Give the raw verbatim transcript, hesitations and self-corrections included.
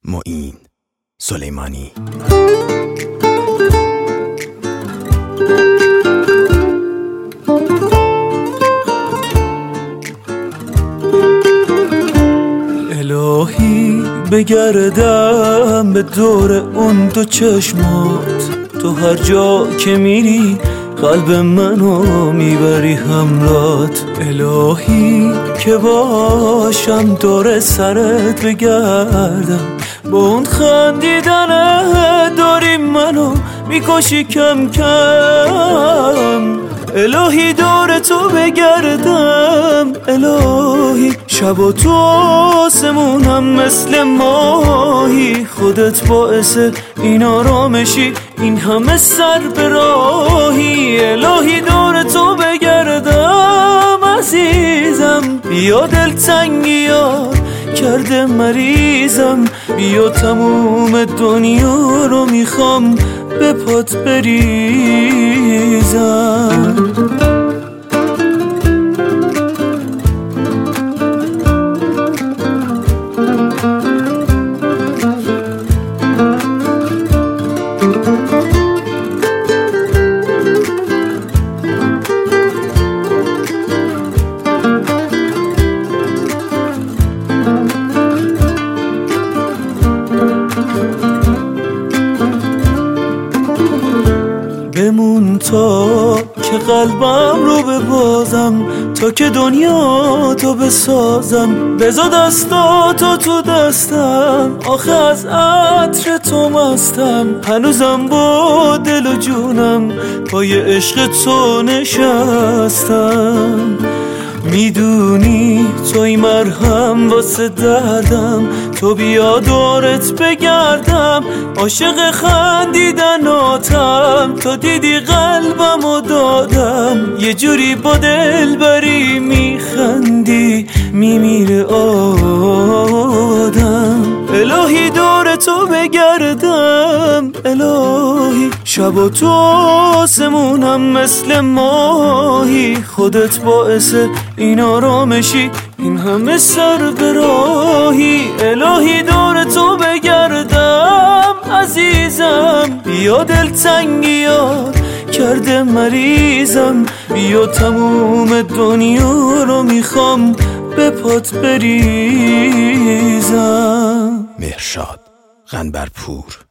معین سلیمانی. الهی بگردم به دور اون دو چشمات، تو هر جا که میری قلب منو میبری همراهت. الهی که باشم دور سرت بگردم، با اون خندیدنت داری منو میکشی کم کم. الهی دور تو بگردم، الهی شب و تو آسمونم مثل ماهی، خودت باعث این آرامشی این همه سر به راهی. الهی دور تو بگردم عزیزم، بیا دلتنگیات کرده مریضم، بیا تموم دنیا رو میخوام به پات بریزم. بمون تا که قلبم رو ببازم، تا که دنیا تو بسازم، بذار دستاتو تو دستم، آخه از عطر تو مستم، هنوزم با دل و جونم پای عشق تو نشستم. میدونی توی مرهم واسه دردم، تو بیا دورت بگردم، عاشق خندیدناتم، تو دیدی قلبمو دادم، یه جوری با دل بری میخندی میمیره آدم. الهی دور تو بگردم، الهی شب و تو آسمونم مثل ماهی، خودت باعث این آرامشی این همه سر به راهی. الهی دور تو بگردم عزیزم، بیا دلتنگیات کرده مریضم، بیا تموم دنیا رو میخوام به پات بریزم. مهرشاد قنبرپور.